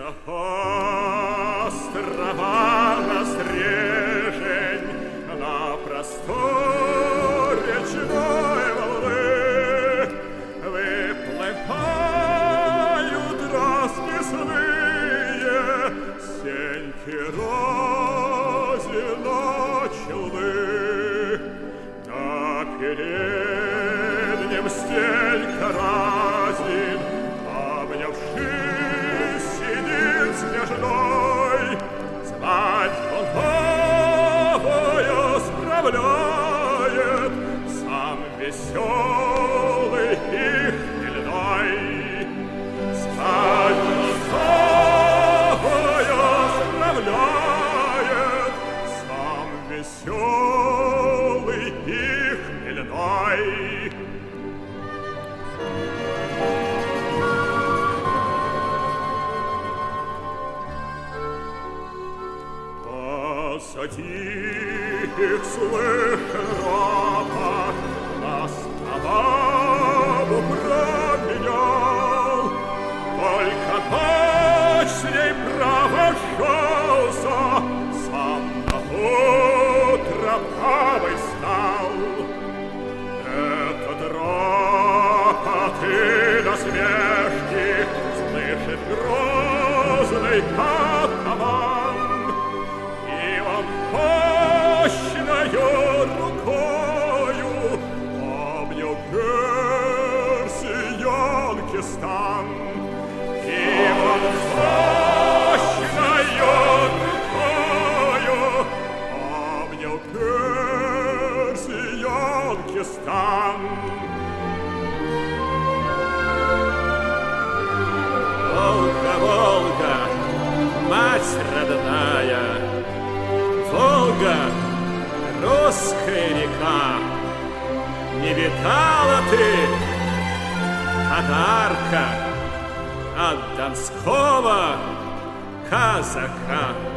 Острова на стрежень, на просторе речной волны выплывают расписные сеньки розина челны. На переднем стелька разин, обнявшись, сидит снежной, свадьбу новую справляет сам веселый и хмельной. Свадьбу новую справляет сам веселый и хмельной. Тих слышен ропот, нас на бабу променял. Только ночь с ней провожался, сам на утро бабой стал. Этот ропот и насмешки слышит грозный атаман. Мощною рукою обнял персиянки стан. И он мощною рукою обнял персиянки стан. Волга, Волга, мать родная, Волга, русская река, не видала ты подарка от донского казака.